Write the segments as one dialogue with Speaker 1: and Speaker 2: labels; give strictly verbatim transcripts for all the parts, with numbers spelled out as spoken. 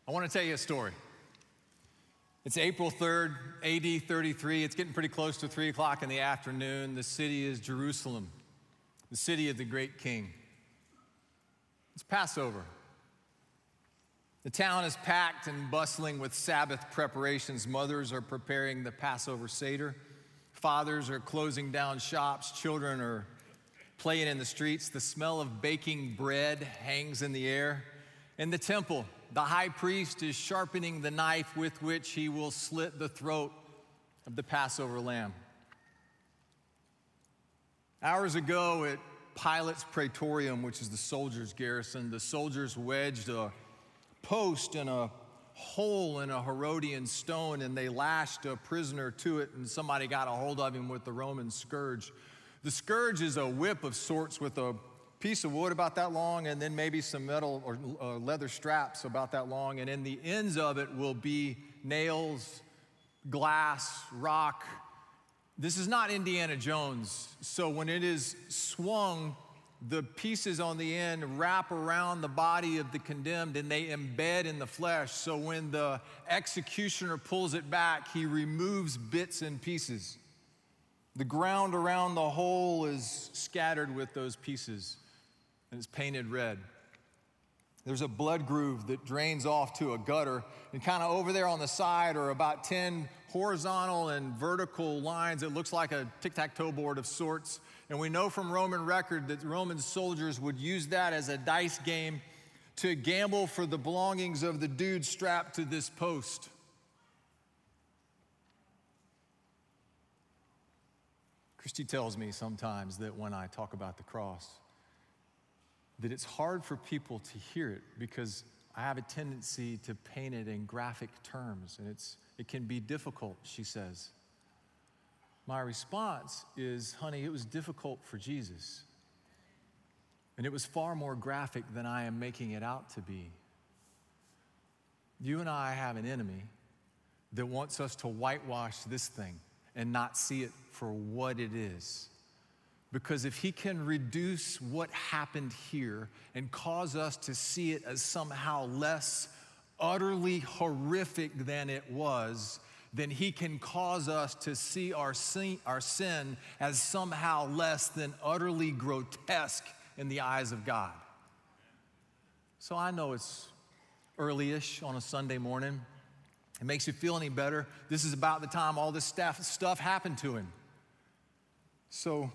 Speaker 1: I want to tell you a story. It's April third, A D thirty-three. It's getting pretty close to three o'clock in the afternoon. The city is Jerusalem, the city of the great king. It's Passover. The town is packed and bustling with Sabbath preparations. Mothers are preparing the Passover Seder. Fathers are closing down shops. Children are playing in the streets. The smell of baking bread hangs in the air. In the temple, the high priest is sharpening the knife with which he will slit the throat of the Passover lamb. Hours ago at Pilate's Praetorium, which is the soldiers' garrison, the soldiers wedged a post in a hole in a Herodian stone, and they lashed a prisoner to it, and somebody got a hold of him with the Roman scourge. The scourge is a whip of sorts with a piece of wood about that long, and then maybe some metal or uh, leather straps about that long, and in the ends of it will be nails, glass, rock. This is not Indiana Jones, so when it is swung, the pieces on the end wrap around the body of the condemned and they embed in the flesh, so when the executioner pulls it back, he removes bits and pieces. The ground around the hole is scattered with those pieces, and it's painted red. There's a blood groove that drains off to a gutter, and kind of over there on the side are about ten horizontal and vertical lines. It looks like a tic-tac-toe board of sorts, and we know from Roman record that Roman soldiers would use that as a dice game to gamble for the belongings of the dude strapped to this post. Christy tells me sometimes that when I talk about the cross, that it's hard for people to hear it because I have a tendency to paint it in graphic terms, and it's it can be difficult, she says. My response is, honey, it was difficult for Jesus. And it was far more graphic than I am making it out to be. You and I have an enemy that wants us to whitewash this thing and not see it for what it is. Because if he can reduce what happened here and cause us to see it as somehow less utterly horrific than it was, then he can cause us to see our sin, our sin as somehow less than utterly grotesque in the eyes of God. So I know it's early-ish on a Sunday morning. It makes you feel any better. This is about the time all this stuff, stuff happened to him. So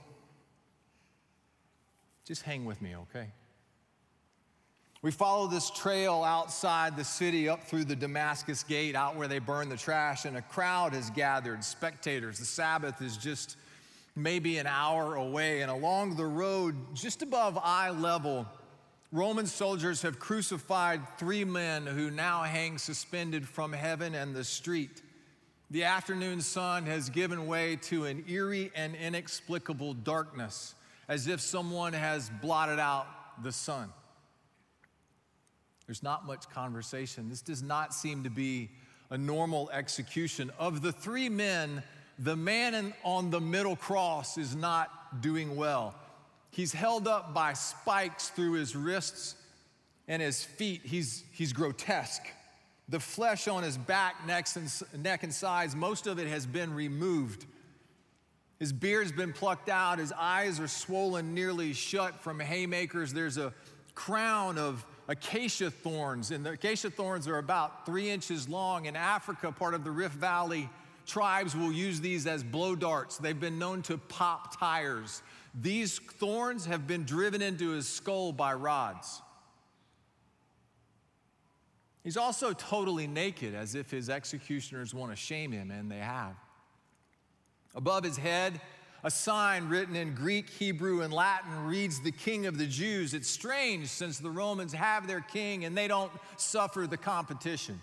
Speaker 1: just hang with me, okay? We follow this trail outside the city up through the Damascus Gate, out where they burn the trash, and a crowd has gathered, spectators. The Sabbath is just maybe an hour away, and along the road, just above eye level, Roman soldiers have crucified three men who now hang suspended from heaven and the street. The afternoon sun has given way to an eerie and inexplicable darkness, as if someone has blotted out the sun. There's not much conversation. This does not seem to be a normal execution. Of the three men, the man in, on the middle cross is not doing well. He's held up by spikes through his wrists and his feet. He's, he's grotesque. The flesh on his back, neck, and, neck and sides, most of it has been removed. His beard's been plucked out. His eyes are swollen nearly shut from haymakers. There's a crown of acacia thorns, and the acacia thorns are about three inches long. In Africa, part of the Rift Valley, tribes will use these as blow darts. They've been known to pop tires. These thorns have been driven into his skull by rods. He's also totally naked, as if his executioners want to shame him, and they have. Above his head, a sign written in Greek, Hebrew, and Latin reads, "The King of the Jews." It's strange since the Romans have their king and they don't suffer the competition.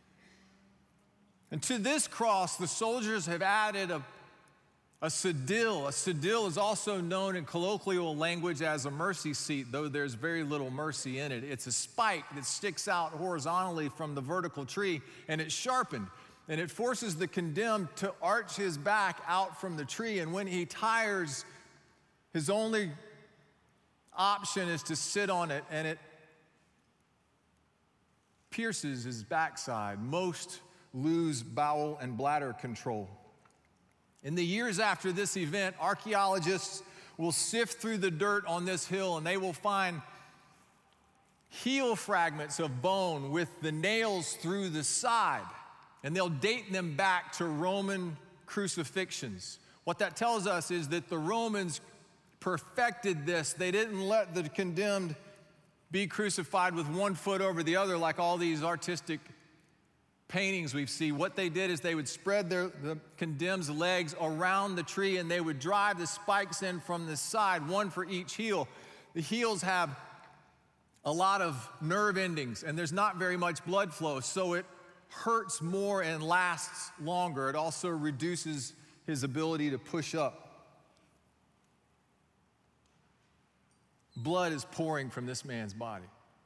Speaker 1: And to this cross, the soldiers have added a, a sedile. A sedile is also known in colloquial language as a mercy seat, though there's very little mercy in it. It's a spike that sticks out horizontally from the vertical tree, and it's sharpened. And it forces the condemned to arch his back out from the tree. And when he tires, his only option is to sit on it. And it pierces his backside. Most lose bowel and bladder control. In the years after this event, archaeologists will sift through the dirt on this hill and they will find heel fragments of bone with the nails through the side, and they'll date them back to Roman crucifixions. What that tells us is that the Romans perfected this. They didn't let the condemned be crucified with one foot over the other like all these artistic paintings we see. What they did is they would spread their, the condemned's legs around the tree and they would drive the spikes in from the side, one for each heel. The heels have a lot of nerve endings and there's not very much blood flow, so it hurts more and lasts longer. It also reduces his ability to push up. Blood is pouring from this man's body.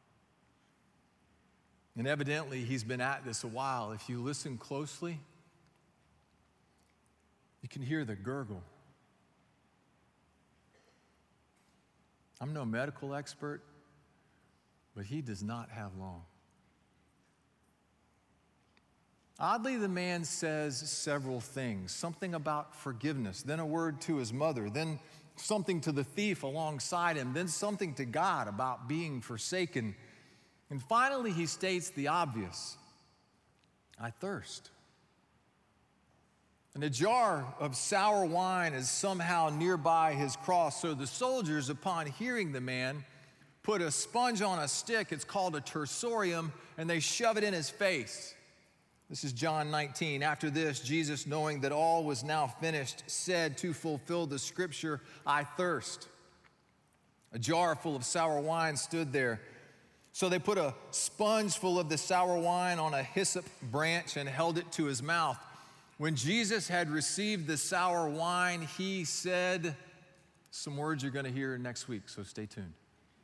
Speaker 1: And evidently, he's been at this a while. If you listen closely, you can hear the gurgle. I'm no medical expert, but he does not have long. Oddly, the man says several things. Something about forgiveness, then a word to his mother, then something to the thief alongside him, then something to God about being forsaken. And finally, he states the obvious: I thirst. And a jar of sour wine is somehow nearby his cross. So the soldiers, upon hearing the man, put a sponge on a stick, it's called a tersorium, and they shove it in his face. This is John nineteen. After this, Jesus, knowing that all was now finished, said to fulfill the scripture, I thirst. A jar full of sour wine stood there. So they put a sponge full of the sour wine on a hyssop branch and held it to his mouth. When Jesus had received the sour wine, he said some words you're going to hear next week, so stay tuned.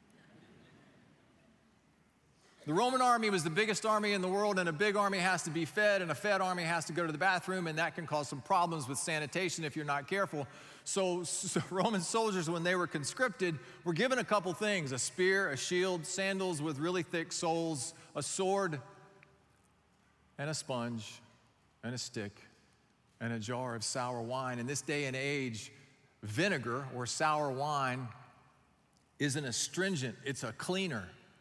Speaker 1: The Roman army was the biggest army in the world, and a big army has to be fed, and a fed army has to go to the bathroom, and that can cause some problems with sanitation if you're not careful. So, so Roman soldiers, when they were conscripted, were given a couple things: a spear, a shield, sandals with really thick soles, a sword, and a sponge, and a stick, and a jar of sour wine. In this day and age, vinegar or sour wine is an astringent, it's a cleaner.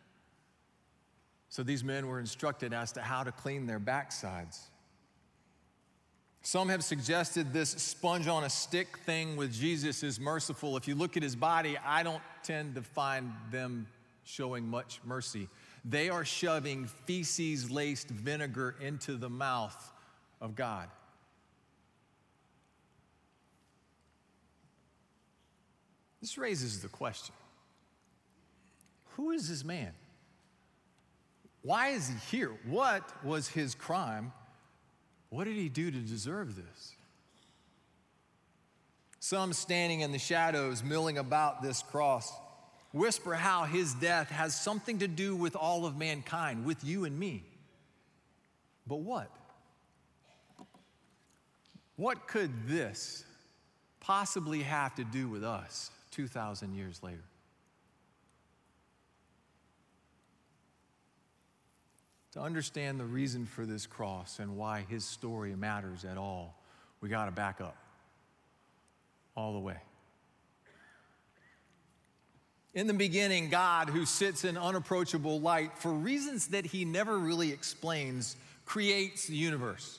Speaker 1: So these men were instructed as to how to clean their backsides. Some have suggested this sponge on a stick thing with Jesus is merciful. If you look at his body, I don't tend to find them showing much mercy. They are shoving feces-laced vinegar into the mouth of God. This raises the question: who is this man? Why is he here? What was his crime? What did he do to deserve this? Some standing in the shadows, milling about this cross, whisper how his death has something to do with all of mankind, with you and me. But what? What could this possibly have to do with us two thousand years later? To understand the reason for this cross and why his story matters at all, we got to back up all the way. In the beginning, God, who sits in unapproachable light, for reasons that he never really explains, creates the universe.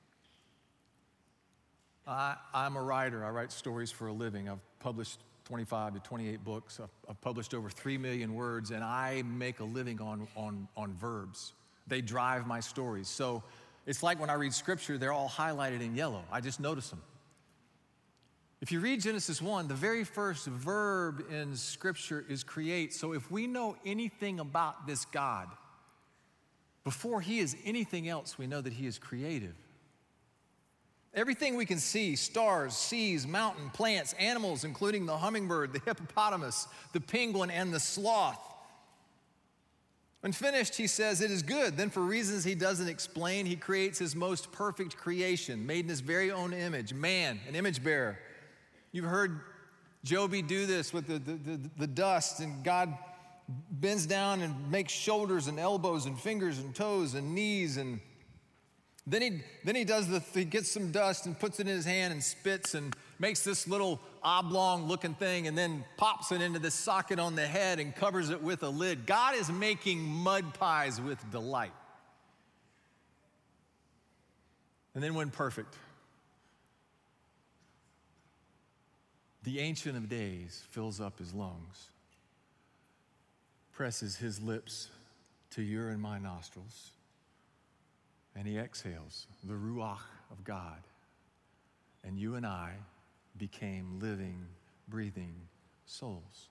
Speaker 1: I, I'm a writer. I write stories for a living. I've published twenty-five to twenty-eight books. I've, I've published over three million words, and I make a living on, on, on verbs. They drive my stories. So it's like when I read scripture, they're all highlighted in yellow. I just notice them. If you read Genesis one, the very first verb in scripture is create. So if we know anything about this God, before he is anything else, we know that he is creative. Everything we can see, stars, seas, mountain, plants, animals, including the hummingbird, the hippopotamus, the penguin, and the sloth. When finished, he says, it is good. Then for reasons he doesn't explain, he creates his most perfect creation, made in his very own image, man, an image bearer. You've heard Joby do this with the, the, the, the dust, and God bends down and makes shoulders and elbows and fingers and toes and knees, and then he, then he does the, he gets some dust and puts it in his hand and spits and makes this little oblong looking thing and then pops it into this socket on the head and covers it with a lid. God is making mud pies with delight. And then when perfect, the Ancient of Days fills up his lungs, presses his lips to your and my nostrils, and he exhales the Ruach of God. And you and I became living, breathing souls.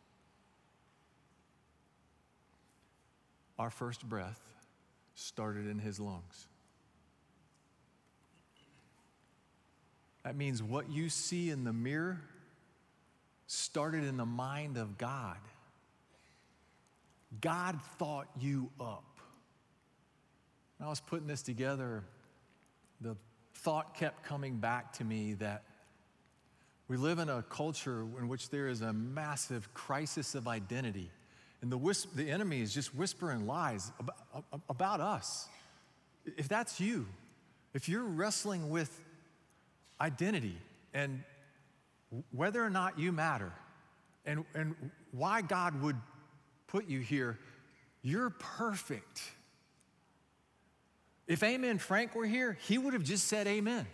Speaker 1: Our first breath started in his lungs. That means what you see in the mirror started in the mind of God. God thought you up. When I was putting this together, the thought kept coming back to me that we live in a culture in which there is a massive crisis of identity. And the, whisp- the enemy is just whispering lies about, about us. If that's you, if you're wrestling with identity and whether or not you matter and, and why God would put you here, you're perfect. If Amen Frank were here, he would have just said amen.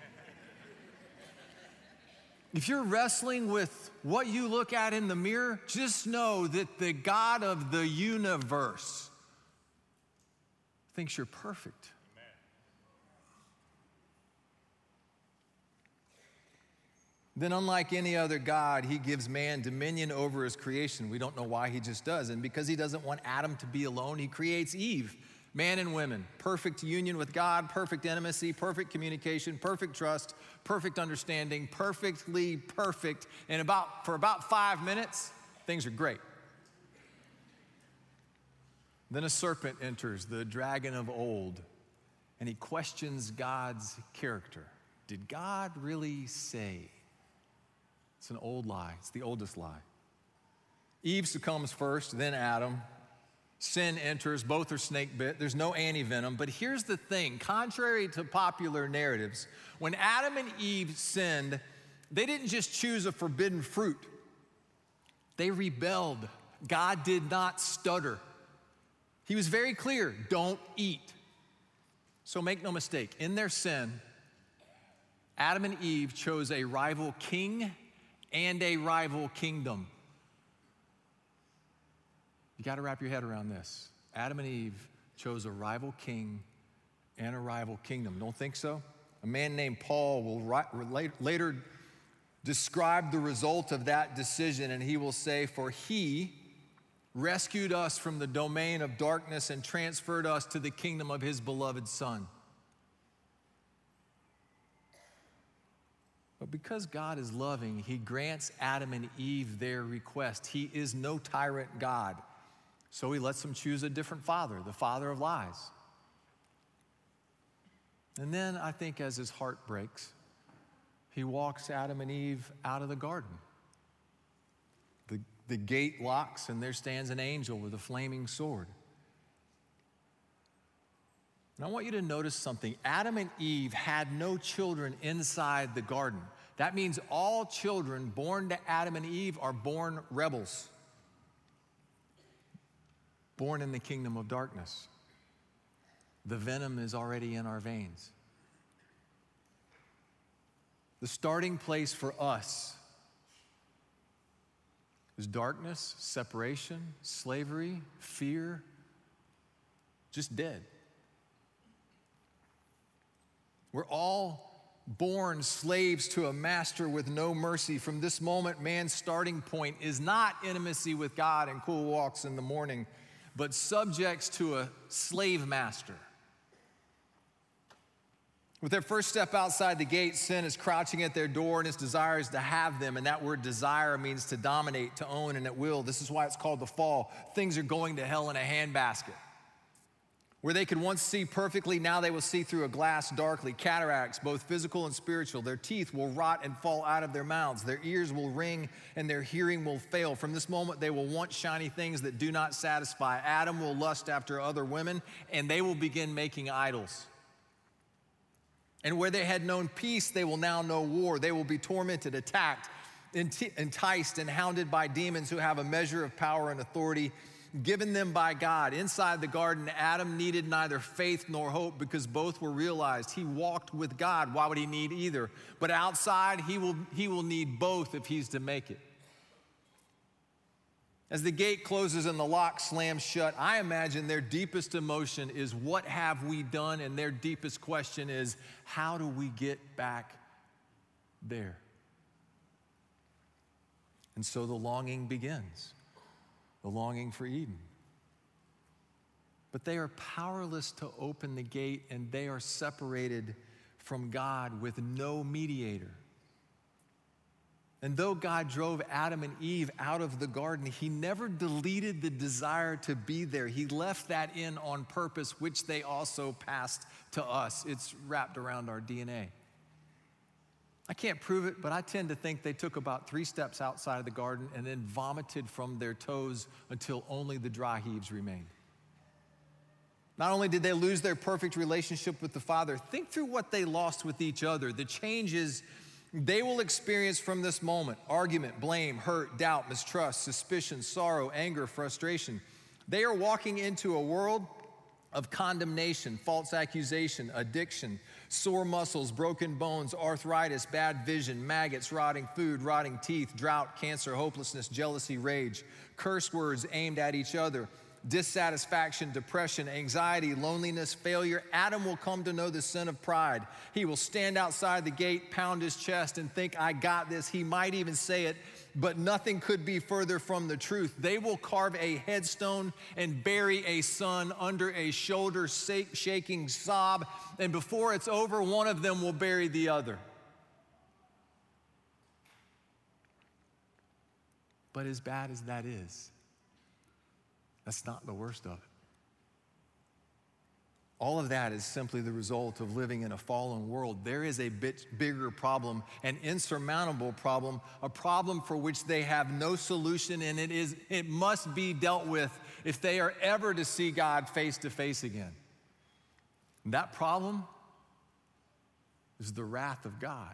Speaker 1: If you're wrestling with what you look at in the mirror, just know that the God of the universe thinks you're perfect. Amen. Then, unlike any other God, he gives man dominion over his creation. We don't know why, he just does. And because he doesn't want Adam to be alone, he creates Eve. Man and women, perfect union with God, perfect intimacy, perfect communication, perfect trust, perfect understanding, perfectly perfect. And about for about five minutes, things are great. Then a serpent enters, the dragon of old, and he questions God's character. Did God really say? It's an old lie. It's the oldest lie. Eve succumbs first, then Adam. Sin enters, both are snake bit. There's no anti-venom. But here's the thing, contrary to popular narratives, when Adam and Eve sinned, they didn't just choose a forbidden fruit. They rebelled. God did not stutter. He was very clear, don't eat. So make no mistake, in their sin, Adam and Eve chose a rival king and a rival kingdom. You got to wrap your head around this. Adam and Eve chose a rival king and a rival kingdom. Don't think so? A man named Paul will ri- later describe the result of that decision, and he will say, for he rescued us from the domain of darkness and transferred us to the kingdom of his beloved Son. But because God is loving, he grants Adam and Eve their request. He is no tyrant God. So he lets them choose a different father, the father of lies. And then I think as his heart breaks, he walks Adam and Eve out of the garden. The, the gate locks and there stands an angel with a flaming sword. And I want you to notice something. Adam and Eve had no children inside the garden. That means all children born to Adam and Eve are born rebels. Born in the kingdom of darkness. The venom is already in our veins. The starting place for us is darkness, separation, slavery, fear, just dead. We're all born slaves to a master with no mercy. From this moment, man's starting point is not intimacy with God and cool walks in the morning, but subjects to a slave master. With their first step outside the gate, sin is crouching at their door and its desire is to have them. And that word desire means to dominate, to own, and at will. This is why it's called the fall. Things are going to hell in a handbasket. Where they could once see perfectly, now they will see through a glass darkly. Cataracts, both physical and spiritual. Their teeth will rot and fall out of their mouths. Their ears will ring and their hearing will fail. From this moment, they will want shiny things that do not satisfy. Adam will lust after other women, and they will begin making idols. And where they had known peace, they will now know war. They will be tormented, attacked, enticed, and hounded by demons who have a measure of power and authority given them by God. Inside the garden, Adam needed neither faith nor hope because both were realized. He walked with God. Why would he need either? But outside, he will, he will need both if he's to make it. As the gate closes and the lock slams shut, I imagine their deepest emotion is, what have we done? And their deepest question is, how do we get back there? And so the longing begins. The longing for Eden. But they are powerless to open the gate, and they are separated from God with no mediator. And though God drove Adam and Eve out of the garden, he never deleted the desire to be there. He left that in on purpose, which they also passed to us. It's wrapped around our D N A. I can't prove it, but I tend to think they took about three steps outside of the garden and then vomited from their toes until only the dry heaves remained. Not only did they lose their perfect relationship with the Father, think through what they lost with each other, the changes they will experience from this moment: argument, blame, hurt, doubt, mistrust, suspicion, sorrow, anger, frustration. They are walking into a world of condemnation, false accusation, addiction, sore muscles, broken bones, arthritis, bad vision, maggots, rotting food, rotting teeth, drought, cancer, hopelessness, jealousy, rage, curse words aimed at each other, dissatisfaction, depression, anxiety, loneliness, failure. Adam will come to know the sin of pride. He will stand outside the gate, pound his chest, and think, I got this. He might even say it, but nothing could be further from the truth. They will carve a headstone and bury a son under a shoulder-shaking sob, and before it's over, one of them will bury the other. But as bad as that is, that's not the worst of it. All of that is simply the result of living in a fallen world. There is a bit bigger problem, an insurmountable problem, a problem for which they have no solution, and it is it must be dealt with if they are ever to see God face to face again. And that problem is the wrath of God.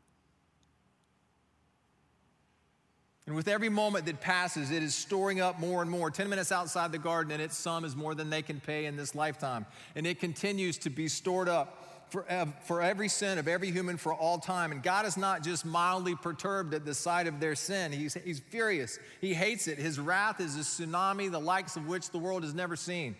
Speaker 1: And with every moment that passes, it is storing up more and more. Ten minutes outside the garden, and its sum is more than they can pay in this lifetime. And it continues to be stored up for, for every sin of every human for all time. And God is not just mildly perturbed at the sight of their sin. He's, he's furious. He hates it. His wrath is a tsunami, the likes of which the world has never seen.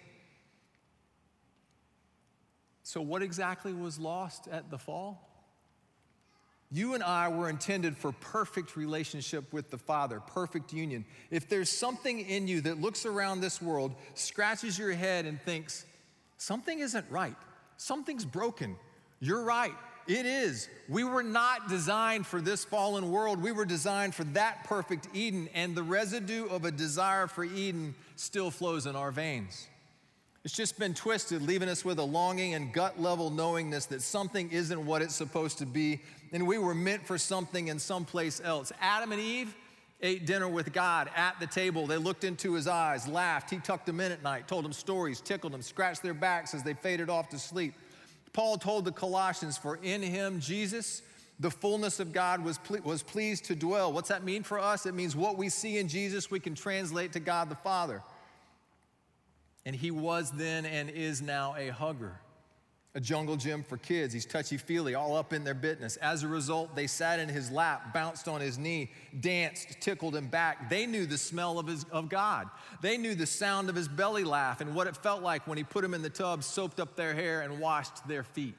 Speaker 1: So what exactly was lost at the fall? You and I were intended for perfect relationship with the Father, perfect union. If there's something in you that looks around this world, scratches your head and thinks, something isn't right, something's broken, you're right, it is. We were not designed for this fallen world. We were designed for that perfect Eden, and the residue of a desire for Eden still flows in our veins. It's just been twisted, leaving us with a longing and gut-level knowingness that something isn't what it's supposed to be, and we were meant for something in someplace else. Adam and Eve ate dinner with God at the table. They looked into his eyes, laughed. He tucked them in at night, told them stories, tickled them, scratched their backs as they faded off to sleep. Paul told the Colossians, for in him, Jesus, the fullness of God was, ple- was pleased to dwell. What's that mean for us? It means what we see in Jesus, we can translate to God the Father. And he was then and is now a hugger, a jungle gym for kids. He's touchy-feely, all up in their business. As a result, they sat in his lap, bounced on his knee, danced, tickled him back. They knew the smell of, his, of God. They knew the sound of his belly laugh and what it felt like when he put them in the tub, soaped up their hair, and washed their feet.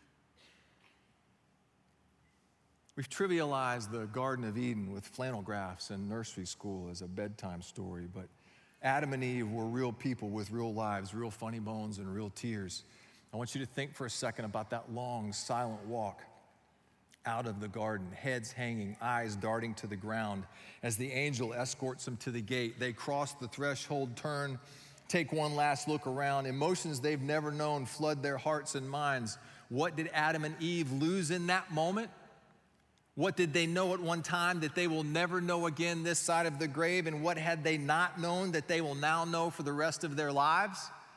Speaker 1: We've trivialized the Garden of Eden with flannel graphs in nursery school as a bedtime story, but Adam and Eve were real people with real lives, real funny bones, and real tears. I want you to think for a second about that long, silent walk out of the garden, heads hanging, eyes darting to the ground. As the angel escorts them to the gate, they cross the threshold, turn take one last look around. Emotions they've never known flood their hearts and minds. What did Adam and Eve lose in that moment? What did they know at one time that they will never know again this side of the grave? And what had they not known that they will now know for the rest of their lives?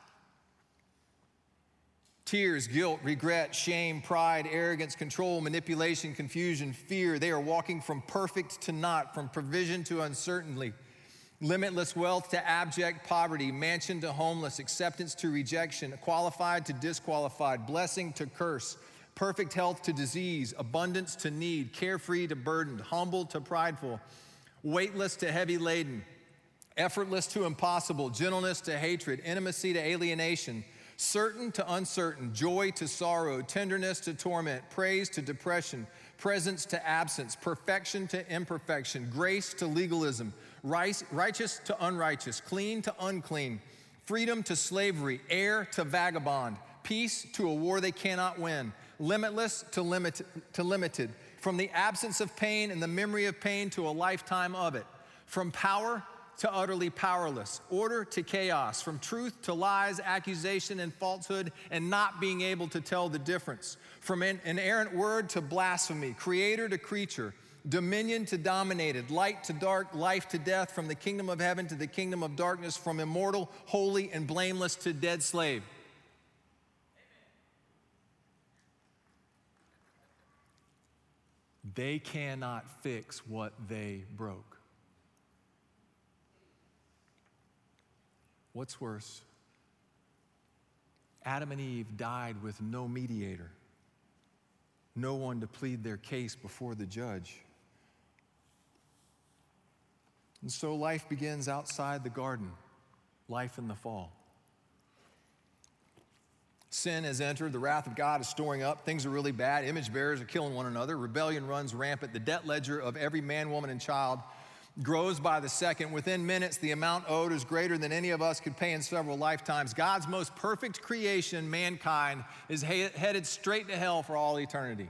Speaker 1: Tears, guilt, regret, shame, pride, arrogance, control, manipulation, confusion, fear. They are walking from perfect to not, from provision to uncertainty, limitless wealth to abject poverty, mansion to homeless, acceptance to rejection, qualified to disqualified, blessing to curse, perfect health to disease, abundance to need, carefree to burdened, humble to prideful, weightless to heavy laden, effortless to impossible, gentleness to hatred, intimacy to alienation, certain to uncertain, joy to sorrow, tenderness to torment, praise to depression, presence to absence, perfection to imperfection, grace to legalism, righteous to unrighteous, clean to unclean, freedom to slavery, heir to vagabond, peace to a war they cannot win, limitless to limited, to limited, from the absence of pain and the memory of pain to a lifetime of it, from power to utterly powerless, order to chaos, from truth to lies, accusation and falsehood, and not being able to tell the difference, from an inerrant word to blasphemy, creator to creature, dominion to dominated, light to dark, life to death, from the kingdom of heaven to the kingdom of darkness, from immortal, holy, and blameless to dead slave. They cannot fix what they broke. What's worse? Adam and Eve died with no mediator, no one to plead their case before the judge. And so life begins outside the garden, life in the fall. Sin has entered, the wrath of God is storing up, things are really bad, image bearers are killing one another, rebellion runs rampant, the debt ledger of every man, woman, and child grows by the second. Within minutes, the amount owed is greater than any of us could pay in several lifetimes. God's most perfect creation, mankind, is he- headed straight to hell for all eternity.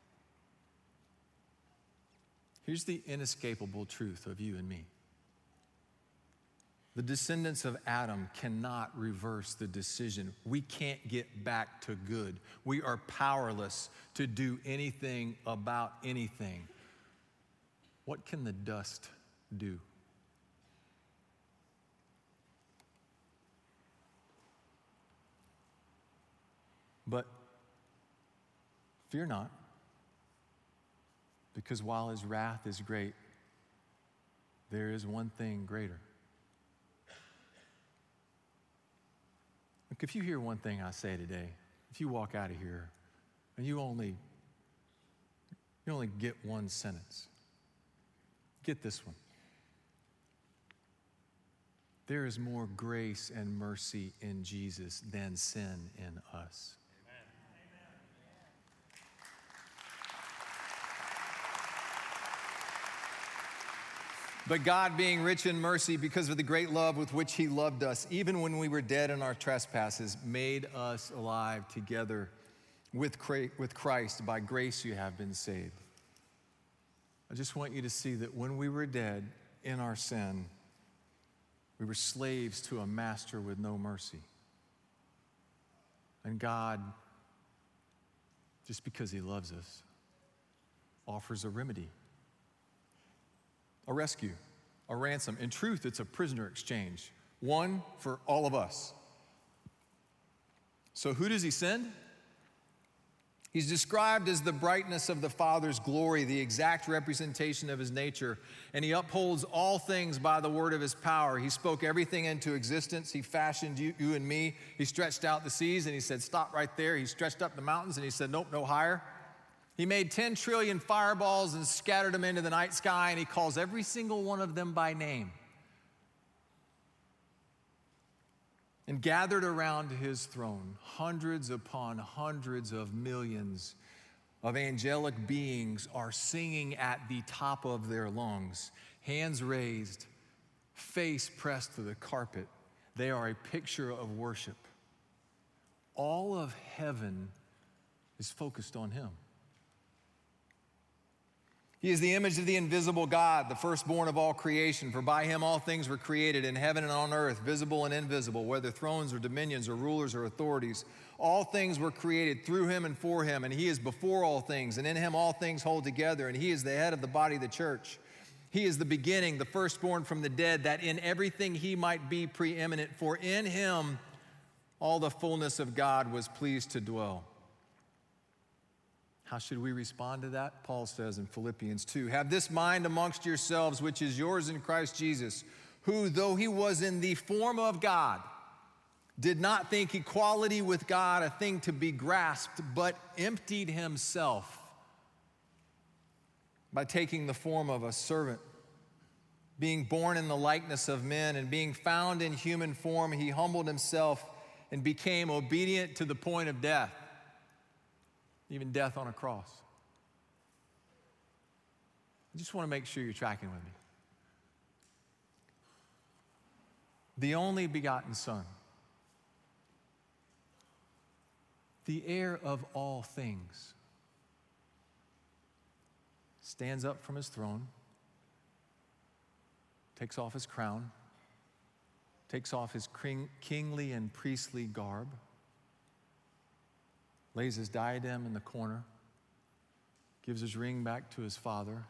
Speaker 1: Here's the inescapable truth of you and me. The descendants of Adam cannot reverse the decision. We can't get back to good. We are powerless to do anything about anything. What can the dust do? But fear not, because while his wrath is great, there is one thing greater. Look, if you hear one thing I say today, if you walk out of here and you only, you only get one sentence, get this one. There is more grace and mercy in Jesus than sin in us. But God, being rich in mercy because of the great love with which he loved us, even when we were dead in our trespasses, made us alive together with Christ. By grace you have been saved. I just want you to see that when we were dead in our sin, we were slaves to a master with no mercy. And God, just because he loves us, offers a remedy. A rescue, a ransom. In truth, it's a prisoner exchange, one for all of us. So who does he send? He's described as the brightness of the Father's glory, the exact representation of his nature, and he upholds all things by the word of his power. He spoke everything into existence. He fashioned you, you and me. He stretched out the seas and he said, stop right there. He stretched up the mountains and he said, nope, no higher. He made ten trillion fireballs and scattered them into the night sky, and he calls every single one of them by name. And gathered around his throne, hundreds upon hundreds of millions of angelic beings are singing at the top of their lungs, hands raised, face pressed to the carpet. They are a picture of worship. All of heaven is focused on him. He is the image of the invisible God, the firstborn of all creation. For by him all things were created in heaven and on earth, visible and invisible, whether thrones or dominions or rulers or authorities. All things were created through him and for him, and he is before all things, and in him all things hold together, and he is the head of the body of the church. He is the beginning, the firstborn from the dead, that in everything he might be preeminent. For in him all the fullness of God was pleased to dwell. How should we respond to that? Paul says in Philippians two, have this mind amongst yourselves, which is yours in Christ Jesus, who, though he was in the form of God, did not think equality with God a thing to be grasped, but emptied himself by taking the form of a servant. Being born in the likeness of men and being found in human form, he humbled himself and became obedient to the point of death, even death on a cross. I just want to make sure you're tracking with me. The only begotten Son, the heir of all things, stands up from his throne, takes off his crown, takes off his kingly and priestly garb, lays his diadem in the corner, gives his ring back to his father,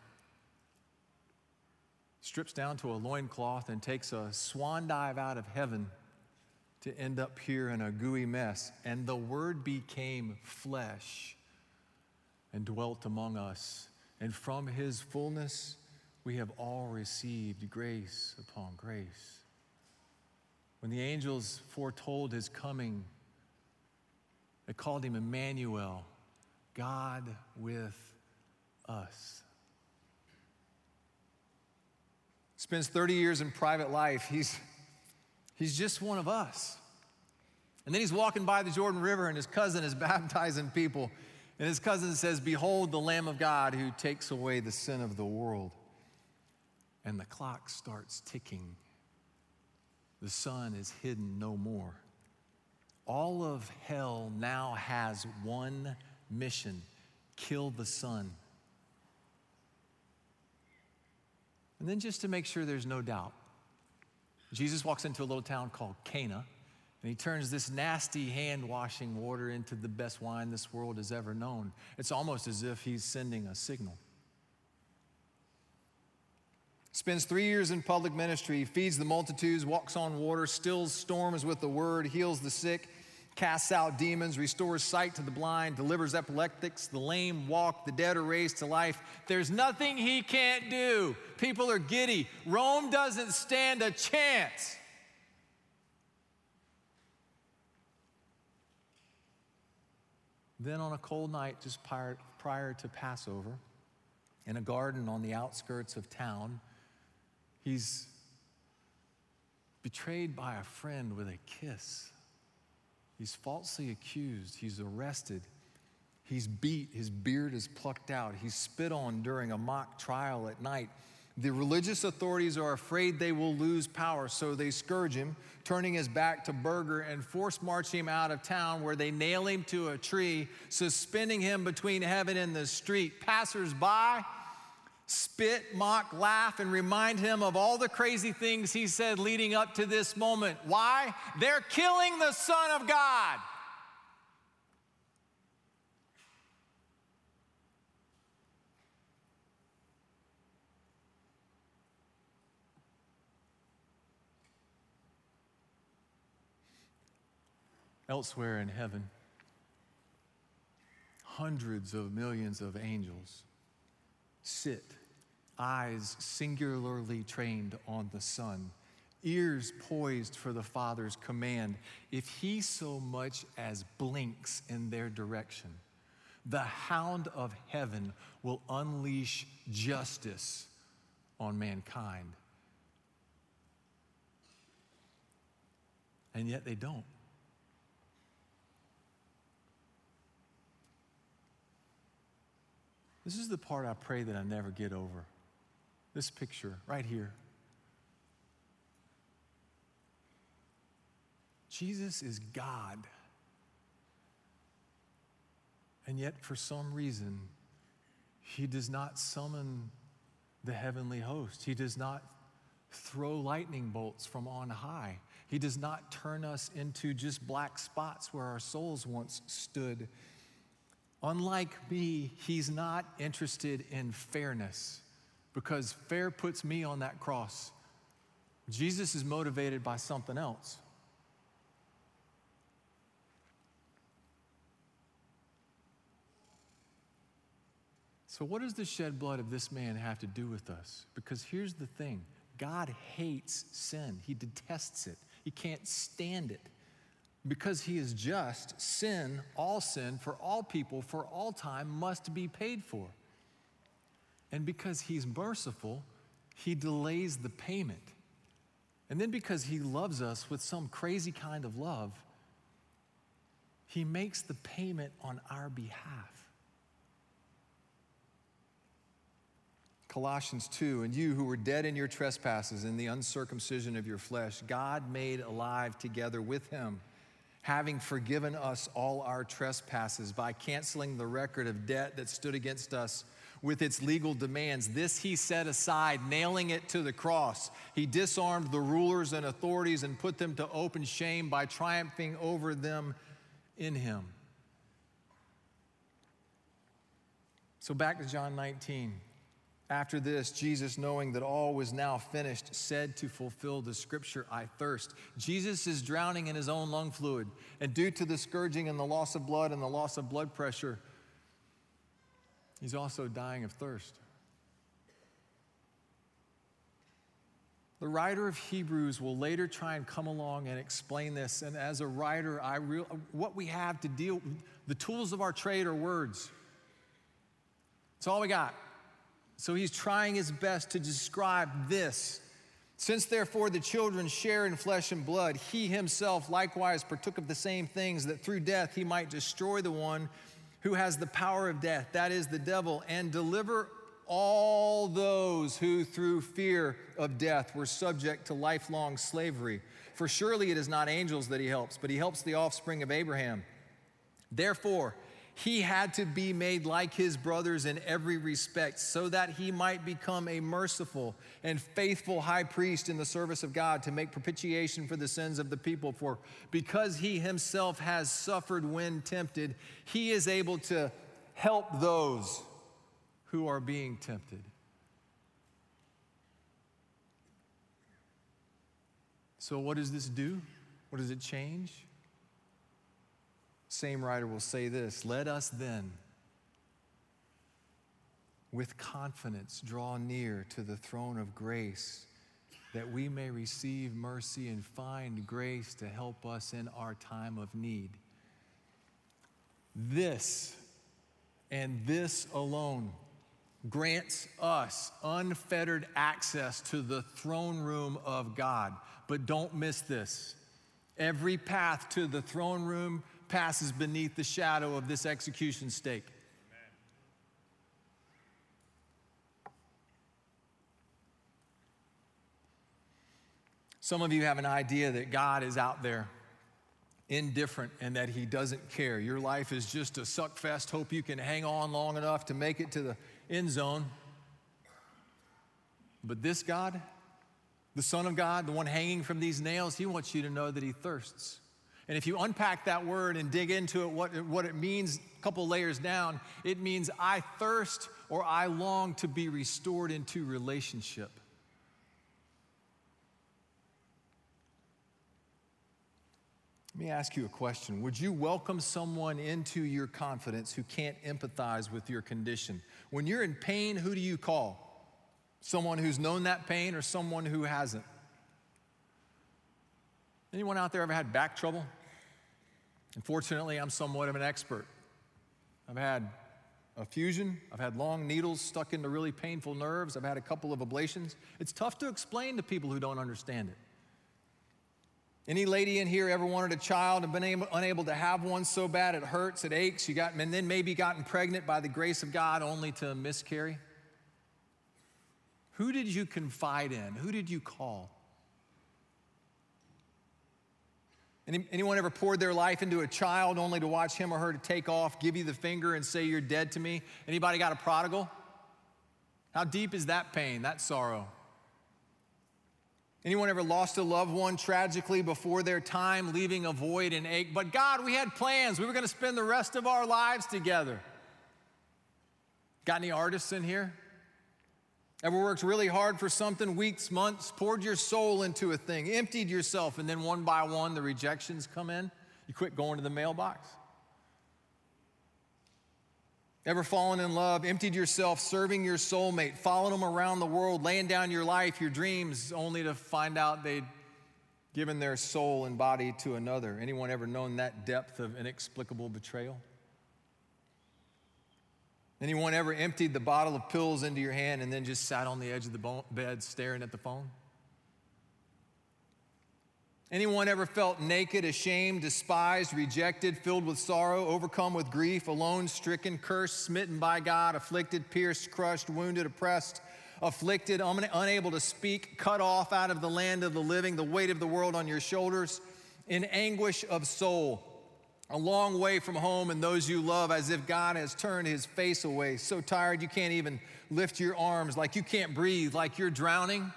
Speaker 1: strips down to a loincloth and takes a swan dive out of heaven to end up here in a gooey mess. And the Word became flesh and dwelt among us. And from his fullness, we have all received grace upon grace. When the angels foretold his coming, they called him Emmanuel, God with us. Spends thirty years in private life. He's, he's just one of us. And then he's walking by the Jordan River, and his cousin is baptizing people. And his cousin says, behold the Lamb of God who takes away the sin of the world. And the clock starts ticking. The sun is hidden no more. All of hell now has one mission: kill the sun. And then, just to make sure there's no doubt, Jesus walks into a little town called Cana, and he turns this nasty hand-washing water into the best wine this world has ever known. It's almost as if he's sending a signal. Spends three years in public ministry, feeds the multitudes, walks on water, stills storms with the word, heals the sick, casts out demons, restores sight to the blind, delivers epileptics, the lame walk, the dead are raised to life. There's nothing he can't do. People are giddy. Rome doesn't stand a chance. Then on a cold night just prior, prior to Passover, in a garden on the outskirts of town, he's betrayed by a friend with a kiss. He's falsely accused. He's arrested. He's beat. His beard is plucked out. He's spit on during a mock trial at night. The religious authorities are afraid they will lose power, so they scourge him, turning his back to Burger, and force march him out of town, where they nail him to a tree, suspending him between heaven and the street. Passers-by spit, mock, laugh, and remind him of all the crazy things he said leading up to this moment. Why? They're killing the Son of God. Elsewhere in heaven, hundreds of millions of angels sit, eyes singularly trained on the Son, ears poised for the Father's command. If he so much as blinks in their direction, the hound of heaven will unleash justice on mankind. And yet they don't. This is the part I pray that I never get over. This picture right here. Jesus is God. And yet, for some reason, He does not summon the heavenly host. He does not throw lightning bolts from on high. He does not turn us into just black spots where our souls once stood. Unlike me, he's not interested in fairness, because fair puts me on that cross. Jesus is motivated by something else. So what does the shed blood of this man have to do with us? Because here's the thing. God hates sin. He detests it. He can't stand it. Because he is just, sin, all sin, for all people, for all time, must be paid for. And because he's merciful, he delays the payment. And then because he loves us with some crazy kind of love, he makes the payment on our behalf. Colossians two, and you who were dead in your trespasses and the uncircumcision of your flesh, God made alive together with him, having forgiven us all our trespasses by canceling the record of debt that stood against us with its legal demands. This he set aside, nailing it to the cross. He disarmed the rulers and authorities and put them to open shame by triumphing over them in him. So back to John nineteen. After this, Jesus, knowing that all was now finished, said to fulfill the scripture, I thirst. Jesus is drowning in his own lung fluid, and due to the scourging and the loss of blood and the loss of blood pressure, he's also dying of thirst. The writer of Hebrews will later try and come along and explain this, and as a writer, I real, what we have to deal, the tools of our trade are words. It's all we got. So he's trying his best to describe this. Since therefore the children share in flesh and blood, he himself likewise partook of the same things, that through death he might destroy the one who has the power of death, that is the devil, and deliver all those who through fear of death were subject to lifelong slavery. For surely it is not angels that he helps, but he helps the offspring of Abraham. Therefore, he had to be made like his brothers in every respect, so that he might become a merciful and faithful high priest in the service of God to make propitiation for the sins of the people. For because he himself has suffered when tempted, he is able to help those who are being tempted. So what does this do? What does it change? Same writer will say this, let us then with confidence draw near to the throne of grace, that we may receive mercy and find grace to help us in our time of need. This and this alone grants us unfettered access to the throne room of God. But don't miss this. Every path to the throne room passes beneath the shadow of this execution stake. Amen. Some of you have an idea that God is out there indifferent and that he doesn't care. Your life is just a suck fest. Hope you can hang on long enough to make it to the end zone. But this God, the Son of God, the one hanging from these nails, he wants you to know that he thirsts. And if you unpack that word and dig into it, what, what it means, a couple layers down, it means I thirst or I long to be restored into relationship. Let me ask you a question. Would you welcome someone into your confidence who can't empathize with your condition? When you're in pain, who do you call? Someone who's known that pain or someone who hasn't? Anyone out there ever had back trouble? Unfortunately, I'm somewhat of an expert. I've had a fusion. I've had long needles stuck into really painful nerves. I've had a couple of ablations. It's tough to explain to people who don't understand it. Any lady in here ever wanted a child and been able, unable to have one so bad it hurts, it aches, you got, and then maybe gotten pregnant by the grace of God only to miscarry? Who did you confide in? Who did you call? Any, anyone ever poured their life into a child only to watch him or her to take off, give you the finger and say you're dead to me? Anybody got a prodigal? How deep is that pain, that sorrow? Anyone ever lost a loved one tragically before their time, leaving a void and ache? But God, we had plans. We were going to spend the rest of our lives together. Got any artists in here? Ever worked really hard for something, weeks, months, poured your soul into a thing, emptied yourself, and then one by one the rejections come in? You quit going to the mailbox. Ever fallen in love, emptied yourself, serving your soulmate, followed them around the world, laying down your life, your dreams, only to find out they'd given their soul and body to another? Anyone ever known that depth of inexplicable betrayal? Anyone ever emptied the bottle of pills into your hand and then just sat on the edge of the bed staring at the phone? Anyone ever felt naked, ashamed, despised, rejected, filled with sorrow, overcome with grief, alone, stricken, cursed, smitten by God, afflicted, pierced, crushed, wounded, oppressed, afflicted, un- unable to speak, cut off out of the land of the living, the weight of the world on your shoulders, in anguish of soul, a long way from home and those you love, as if God has turned his face away, so tired you can't even lift your arms, like you can't breathe, like you're drowning?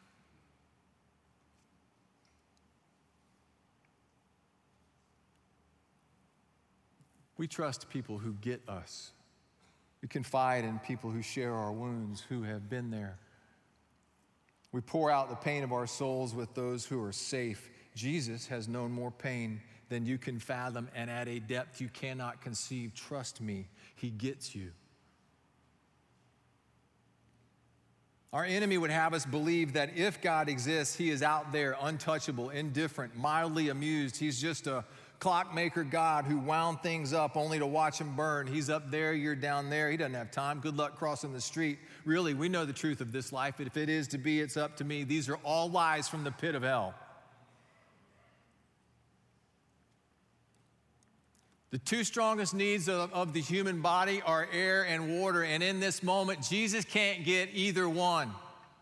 Speaker 1: We trust people who get us. We confide in people who share our wounds, who have been there. We pour out the pain of our souls with those who are safe. Jesus has known more pain than you can fathom, and at a depth you cannot conceive. Trust me, he gets you. Our enemy would have us believe that if God exists, he is out there, untouchable, indifferent, mildly amused. He's just a clockmaker God who wound things up only to watch them burn. He's up there, you're down there. He doesn't have time. Good luck crossing the street. Really, we know the truth of this life. If it is to be, it's up to me. These are all lies from the pit of hell. The two strongest needs of, of the human body are air and water, and in this moment, Jesus can't get either one.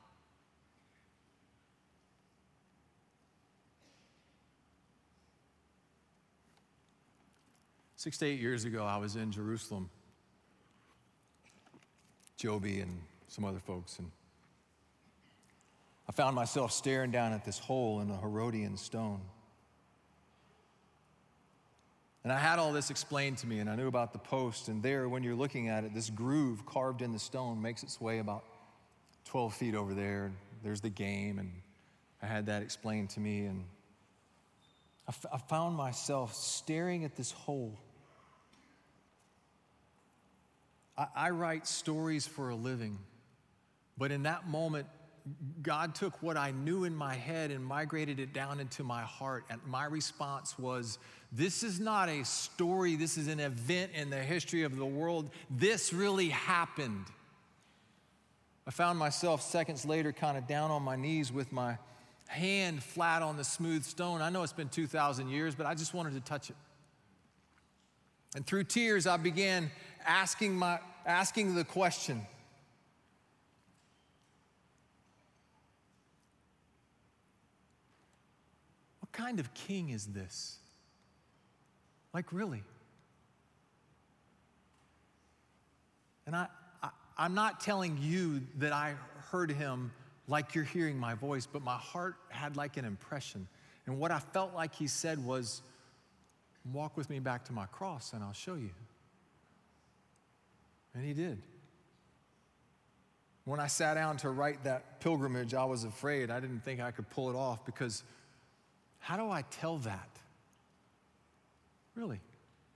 Speaker 1: Six to eight years ago, I was in Jerusalem, Joby and some other folks, and I found myself staring down at this hole in a Herodian stone. And I had all this explained to me, and I knew about the post, and there, when you're looking at it, this groove carved in the stone makes its way about twelve feet over there, and there's the game, and I had that explained to me, and I, f- I found myself staring at this hole. I, I write stories for a living, but in that moment, God took what I knew in my head and migrated it down into my heart, and my response was, this is not a story, this is an event in the history of the world. This really happened. I found myself seconds later kind of down on my knees with my hand flat on the smooth stone. I know it's been two thousand years, but I just wanted to touch it. And through tears, I began asking, my, asking the question, what kind of king is this? Like, really? And I, I, I'm not telling you that I heard him like you're hearing my voice, but my heart had like an impression. And what I felt like he said was, walk with me back to my cross and I'll show you. And he did. When I sat down to write that pilgrimage, I was afraid. I didn't think I could pull it off, because how do I tell that? Really?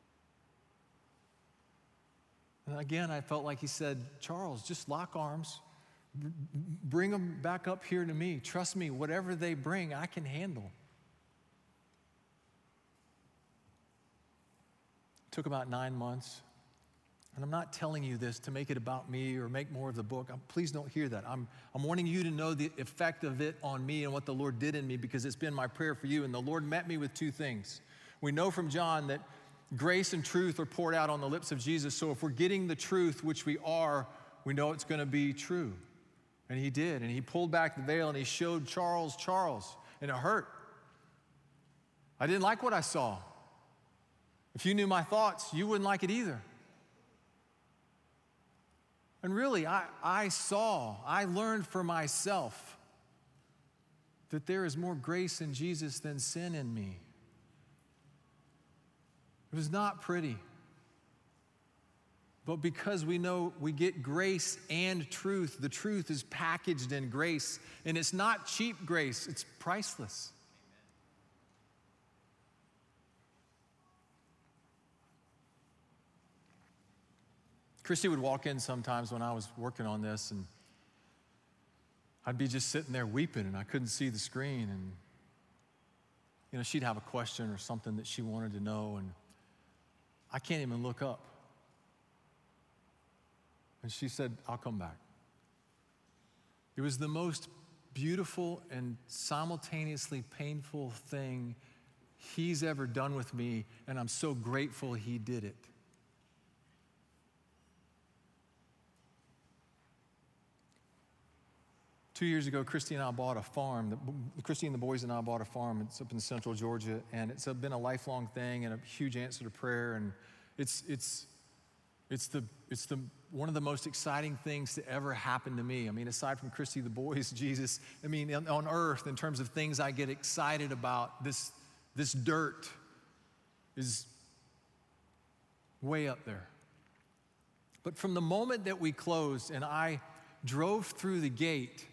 Speaker 1: And again, I felt like he said, Charles, just lock arms. B- bring them back up here to me. Trust me, whatever they bring, I can handle. It took about nine months. And I'm not telling you this to make it about me or make more of the book. Please don't hear that. I'm, I'm wanting you to know the effect of it on me and what the Lord did in me, because it's been my prayer for you. And the Lord met me with two things. We know from John that grace and truth are poured out on the lips of Jesus. So if we're getting the truth, which we are, we know it's going to be true. And he did. And he pulled back the veil and he showed Charles, Charles. And it hurt. I didn't like what I saw. If you knew my thoughts, you wouldn't like it either. And really, I, I saw, I learned for myself that there is more grace in Jesus than sin in me. It was not pretty. But because we know we get grace and truth, the truth is packaged in grace. And it's not cheap grace, it's priceless. Christy would walk in sometimes when I was working on this, and I'd be just sitting there weeping, and I couldn't see the screen. And, you know, she'd have a question or something that she wanted to know, and I can't even look up. And she said, I'll come back. It was the most beautiful and simultaneously painful thing he's ever done with me, and I'm so grateful he did it. Two years ago, Christy and I bought a farm. Christy and the boys and I bought a farm. It's up in central Georgia, and it's been a lifelong thing and a huge answer to prayer. And it's it's it's the it's the one of the most exciting things to ever happen to me. I mean, aside from Christy, the boys, Jesus. I mean, on earth, in terms of things I get excited about, this this dirt is way up there. But from the moment that we closed and I drove through the gate.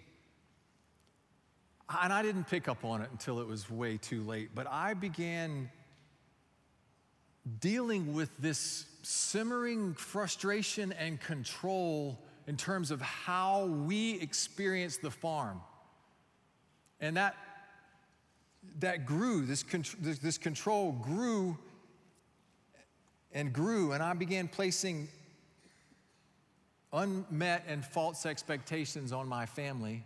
Speaker 1: And I didn't pick up on it until it was way too late, but I began dealing with this simmering frustration and control in terms of how we experience the farm. And that, that grew, this, this, this control grew and grew, and I began placing unmet and false expectations on my family.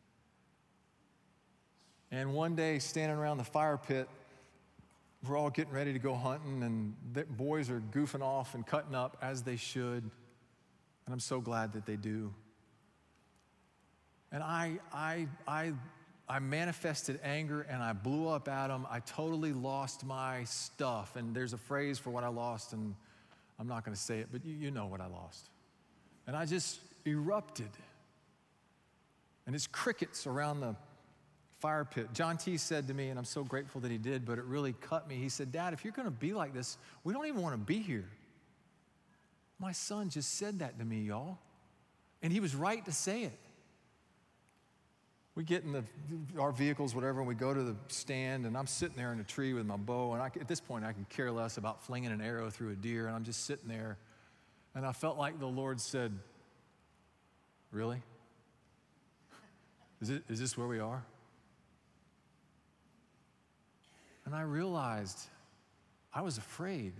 Speaker 1: And one day, standing around the fire pit, we're all getting ready to go hunting, and the boys are goofing off and cutting up as they should. And I'm so glad that they do. And I, I, I, I manifested anger, and I blew up at them. I totally lost my stuff. And there's a phrase for what I lost, and I'm not going to say it, but you, you know what I lost. And I just erupted. And it's crickets around the fire pit. John T. said to me, and I'm so grateful that he did, but it really cut me. He said, Dad, if you're going to be like this, we don't even want to be here. My son just said that to me, y'all. And he was right to say it. We get in the, our vehicles, whatever, and we go to the stand, and I'm sitting there in a tree with my bow, and I, at this point, I can care less about flinging an arrow through a deer, and I'm just sitting there, and I felt like the Lord said, really? Is it, is this where we are? And I realized I was afraid.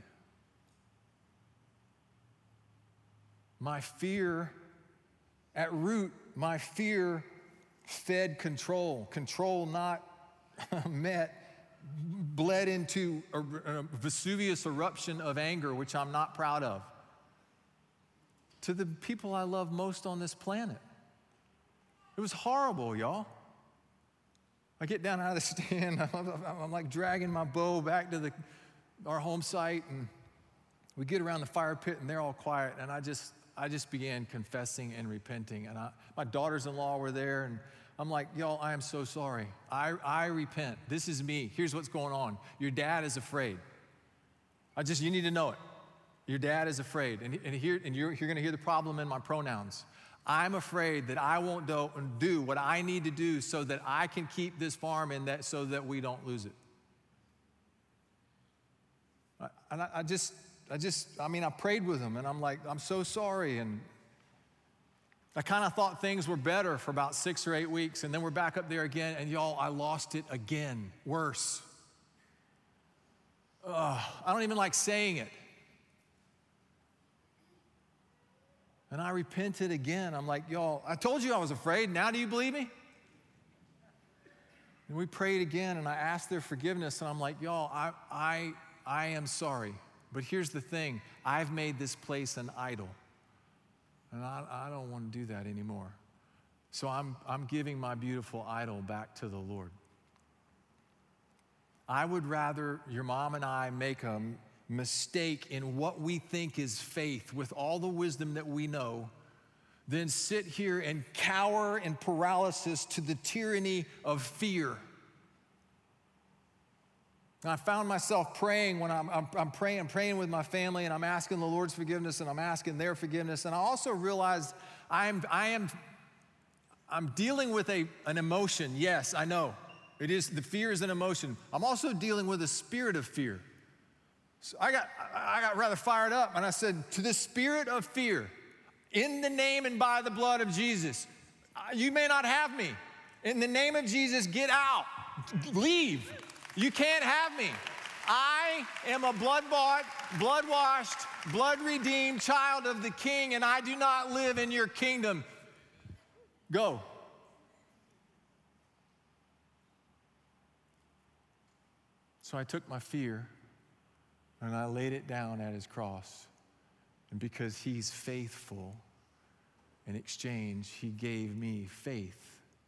Speaker 1: My fear, at root, my fear fed control. Control not met, bled into a, a Vesuvius eruption of anger, which I'm not proud of, to the people I love most on this planet. It was horrible, y'all. I get down out of the stand, I'm, I'm like dragging my bow back to the, our home site, and we get around the fire pit, and they're all quiet, and I just, I just began confessing and repenting. And I, my daughters-in-law were there, and I'm like, y'all, I am so sorry. I, I repent. This is me. Here's what's going on. Your dad is afraid. I just, you need to know it. Your dad is afraid. And, and, here, and you're, you're going to hear the problem in my pronouns. I'm afraid that I won't do, do what I need to do so that I can keep this farm in that, so that we don't lose it. I, and I, I just, I just, I mean, I prayed with him, and I'm like, I'm so sorry. And I kind of thought things were better for about six or eight weeks, and then we're back up there again, and y'all, I lost it again, worse. Ugh, I don't even like saying it. And I repented again. I'm like, y'all, I told you I was afraid. Now do you believe me? And we prayed again, and I asked their forgiveness, and I'm like, y'all, I, I, I am sorry. But here's the thing. I've made this place an idol. And I, I don't want to do that anymore. So I'm, I'm giving my beautiful idol back to the Lord. I would rather your mom and I make a mistake in what we think is faith with all the wisdom that we know, than sit here and cower in paralysis to the tyranny of fear. And I found myself praying when I'm, I'm, I'm praying, I'm praying with my family, and I'm asking the Lord's forgiveness, and I'm asking their forgiveness. And I also realized I'm, I am, I'm dealing with a, an emotion. Yes, I know. It is, the fear is an emotion. I'm also dealing with a spirit of fear. So I got, I got rather fired up, and I said, to the spirit of fear, in the name and by the blood of Jesus, you may not have me. In the name of Jesus, get out, leave. You can't have me. I am a blood-bought, blood-washed, blood-redeemed child of the King, and I do not live in your kingdom. Go. So I took my fear and I laid it down at his cross. And because he's faithful, in exchange, he gave me faith.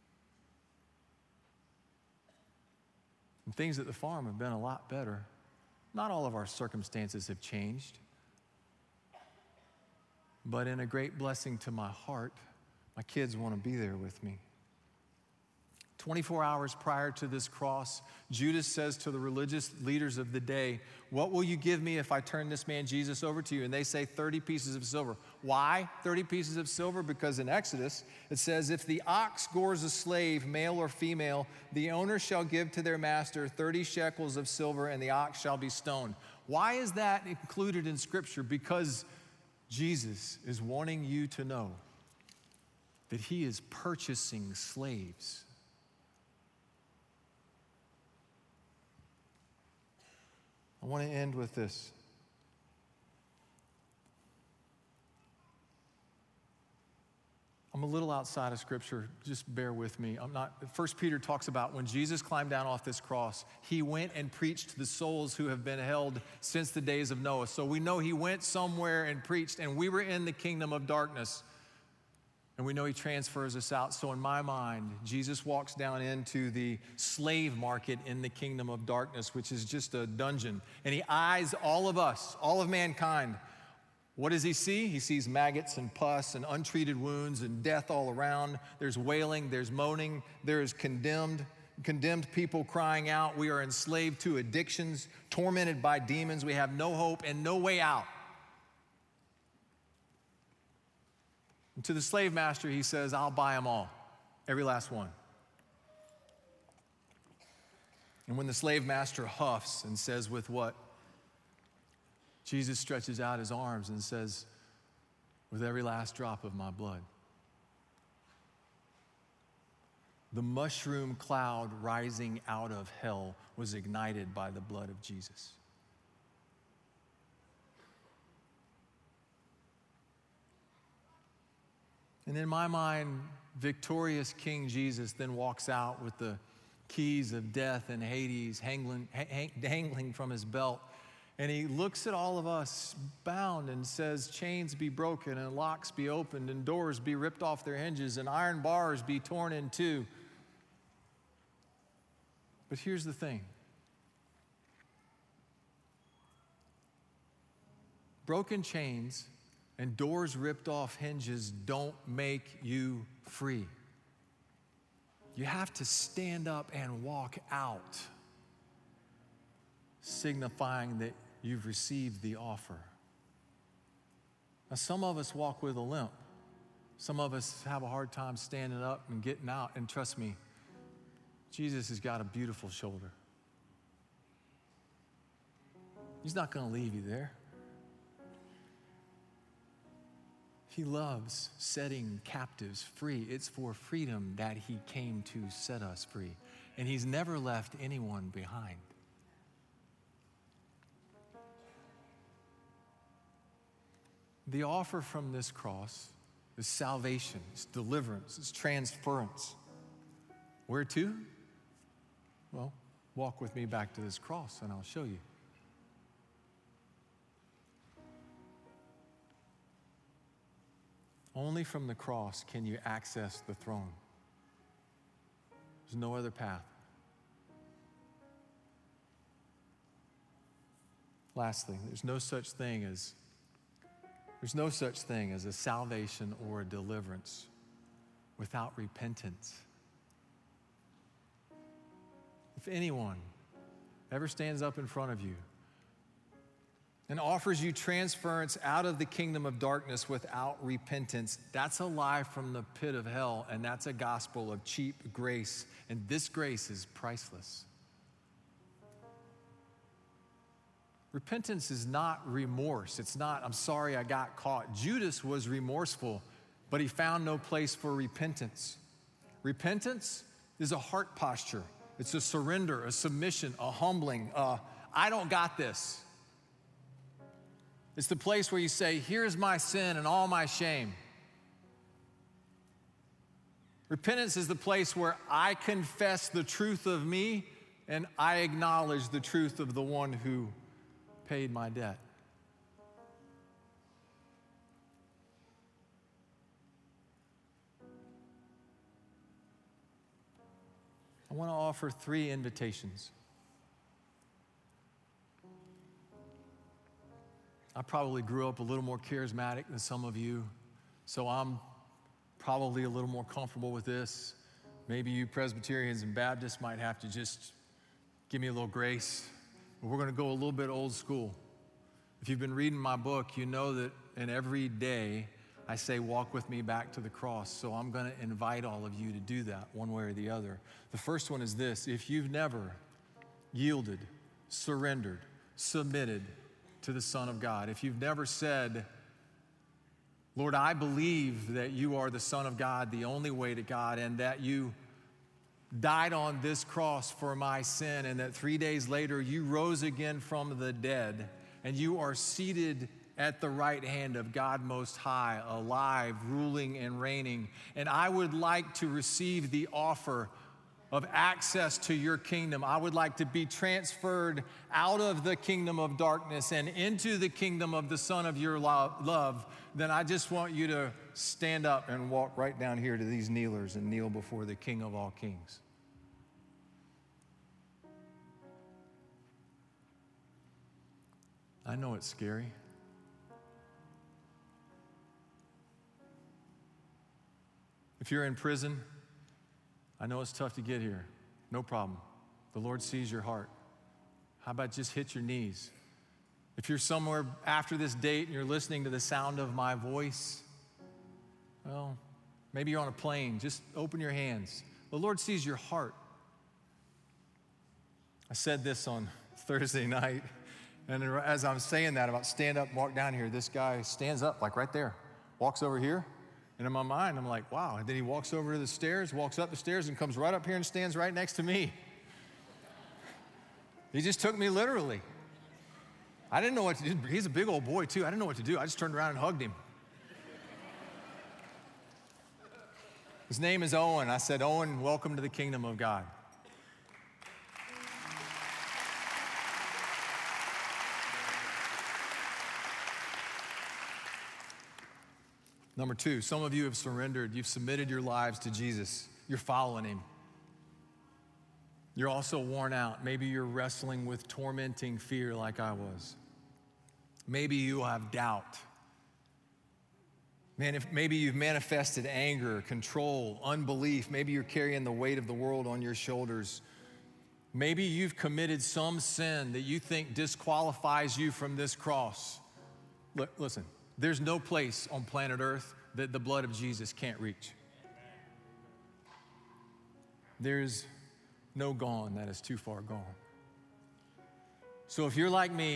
Speaker 1: And things at the farm have been a lot better. Not all of our circumstances have changed. But in a great blessing to my heart, my kids want to be there with me. twenty-four hours prior to this cross, Judas says to the religious leaders of the day, what will you give me if I turn this man Jesus over to you? And they say thirty pieces of silver. Why thirty pieces of silver? Because in Exodus, it says, if the ox gores a slave, male or female, the owner shall give to their master thirty shekels of silver, and the ox shall be stoned. Why is that included in Scripture? Because Jesus is wanting you to know that he is purchasing slaves. I want to end with this. I'm a little outside of Scripture. Just bear with me. I'm not. First Peter talks about when Jesus climbed down off this cross, he went and preached to the souls who have been held since the days of Noah. So we know he went somewhere and preached, and we were in the kingdom of darkness. And we know he transfers us out. So in my mind, Jesus walks down into the slave market in the kingdom of darkness, which is just a dungeon. And he eyes all of us, all of mankind. What does he see? He sees maggots and pus and untreated wounds and death all around. There's wailing, there's moaning, there is condemned, condemned people crying out. We are enslaved to addictions, tormented by demons. We have no hope and no way out. And to the slave master, he says, I'll buy them all, every last one. And when the slave master huffs and says, with what? Jesus stretches out his arms and says, with every last drop of my blood. The mushroom cloud rising out of hell was ignited by the blood of Jesus. And in my mind, victorious King Jesus then walks out with the keys of death and Hades hangling, hang, dangling from his belt. And he looks at all of us bound and says, chains be broken and locks be opened and doors be ripped off their hinges and iron bars be torn in two. But here's the thing. Broken chains and doors ripped off hinges don't make you free. You have to stand up and walk out, signifying that you've received the offer. Now, some of us walk with a limp. Some of us have a hard time standing up and getting out. And trust me, Jesus has got a beautiful shoulder. He's not going to leave you there. He loves setting captives free. It's for freedom that he came to set us free. And he's never left anyone behind. The offer from this cross is salvation, it's deliverance, it's transference. Where to? Well, walk with me back to this cross and I'll show you. Only from the cross can you access the throne. There's no other path. Last thing, there's no such thing as There's no such thing as a salvation or a deliverance without repentance. If anyone ever stands up in front of you and offers you transference out of the kingdom of darkness without repentance, that's a lie from the pit of hell, and that's a gospel of cheap grace, and this grace is priceless. Repentance is not remorse. It's not, I'm sorry I got caught. Judas was remorseful, but he found no place for repentance. Repentance is a heart posture. It's a surrender, a submission, a humbling, uh, I don't got this. It's the place where you say, here's my sin and all my shame. Repentance is the place where I confess the truth of me and I acknowledge the truth of the one who paid my debt. I want to offer three invitations. I probably grew up a little more charismatic than some of you, so I'm probably a little more comfortable with this. Maybe you Presbyterians and Baptists might have to just give me a little grace. But we're going to go a little bit old school. If you've been reading my book, you know that in every day I say, walk with me back to the cross. So I'm going to invite all of you to do that one way or the other. The first one is this: if you've never yielded, surrendered, submitted to the Son of God, if you've never said, Lord, I believe that you are the Son of God, the only way to God, and that you died on this cross for my sin, and that three days later you rose again from the dead, and you are seated at the right hand of God Most High, alive, ruling and reigning, and I would like to receive the offer of access to your kingdom. I would like to be transferred out of the kingdom of darkness and into the kingdom of the Son of your love. Then I just want you to stand up and walk right down here to these kneelers and kneel before the King of all kings. I know it's scary. If you're in prison, I know it's tough to get here. No problem. The Lord sees your heart. How about just hit your knees? If you're somewhere after this date and you're listening to the sound of my voice, well, maybe you're on a plane. Just open your hands. The Lord sees your heart. I said this on Thursday night, and as I'm saying that about stand up and walk down here, this guy stands up like right there, walks over here. And in my mind, I'm like, wow. And then he walks over to the stairs, walks up the stairs, and comes right up here and stands right next to me. He just took me literally. I didn't know what to do. He's a big old boy, too. I didn't know what to do. I just turned around and hugged him. His name is Owen. I said, Owen, welcome to the kingdom of God. Number two, some of you have surrendered. You've submitted your lives to Jesus. You're following him. You're also worn out. Maybe you're wrestling with tormenting fear like I was. Maybe you have doubt. Man, if maybe you've manifested anger, control, unbelief. Maybe you're carrying the weight of the world on your shoulders. Maybe you've committed some sin that you think disqualifies you from this cross. Look, listen. There's no place on planet Earth that the blood of Jesus can't reach. There's no gone that is too far gone. So if you're like me,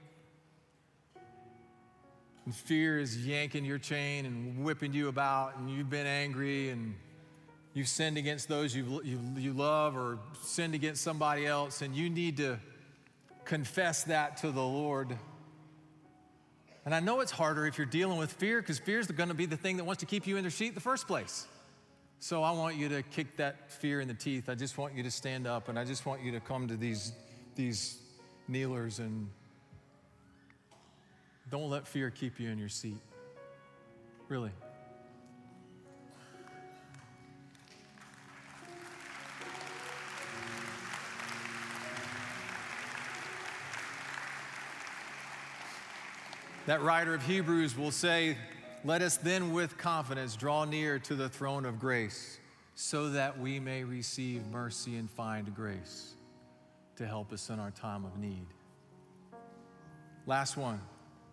Speaker 1: and fear is yanking your chain and whipping you about, and you've been angry, and you've sinned against those you, you, you love, or sinned against somebody else, and you need to confess that to the Lord. And I know it's harder if you're dealing with fear, because fear is going to be the thing that wants to keep you in the seat in the first place. So I want you to kick that fear in the teeth. I just want you to stand up, and I just want you to come to these, these kneelers, and don't let fear keep you in your seat. Really. That writer of Hebrews will say, let us then with confidence draw near to the throne of grace so that we may receive mercy and find grace to help us in our time of need. Last one.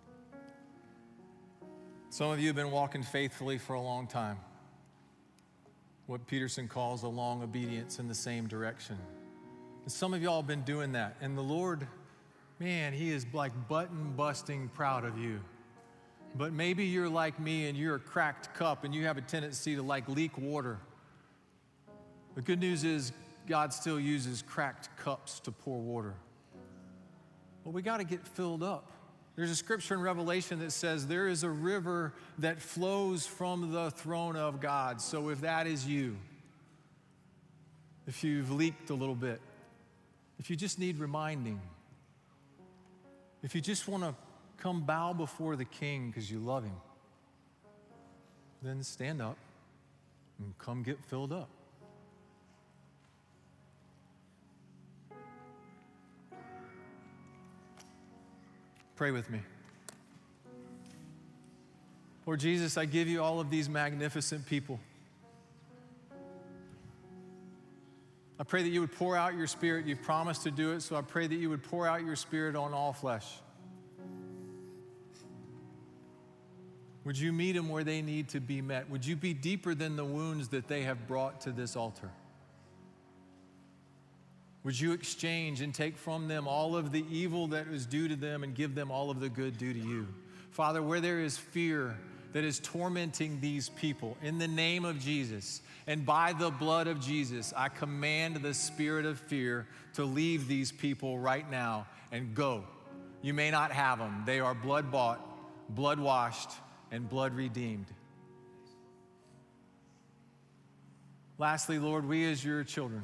Speaker 1: Some of you have been walking faithfully for a long time. What Peterson calls a long obedience in the same direction. And some of y'all have been doing that. And the Lord, man, he is like button busting proud of you. But maybe you're like me and you're a cracked cup and you have a tendency to like leak water. The good news is God still uses cracked cups to pour water. But we got to get filled up. There's a scripture in Revelation that says there is a river that flows from the throne of God. So if that is you, if you've leaked a little bit, if you just need reminding, if you just want to come bow before the King because you love him, then stand up and come get filled up. Pray with me. Lord Jesus, I give you all of these magnificent people. I pray that you would pour out your Spirit. You've promised to do it, so I pray that you would pour out your Spirit on all flesh. Would you meet them where they need to be met? Would you be deeper than the wounds that they have brought to this altar? Would you exchange and take from them all of the evil that is due to them and give them all of the good due to you? Father, where there is fear that is tormenting these people, in the name of Jesus and by the blood of Jesus, I command the spirit of fear to leave these people right now and go. You may not have them. They are blood-bought, blood-washed, and blood-redeemed. Lastly, Lord, we as your children,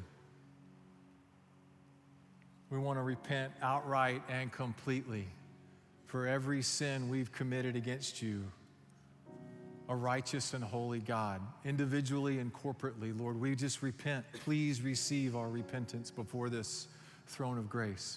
Speaker 1: we want to repent outright and completely for every sin we've committed against you, a righteous and holy God, individually and corporately. Lord, we just repent. Please receive our repentance before this throne of grace.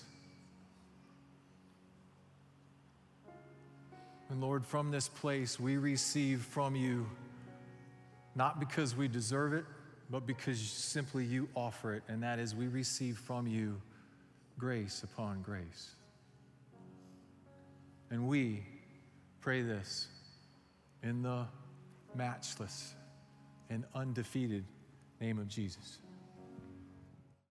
Speaker 1: And Lord, from this place, we receive from you, not because we deserve it, but because simply you offer it, and that is we receive from you grace upon grace. And we pray this in the matchless and undefeated name of Jesus.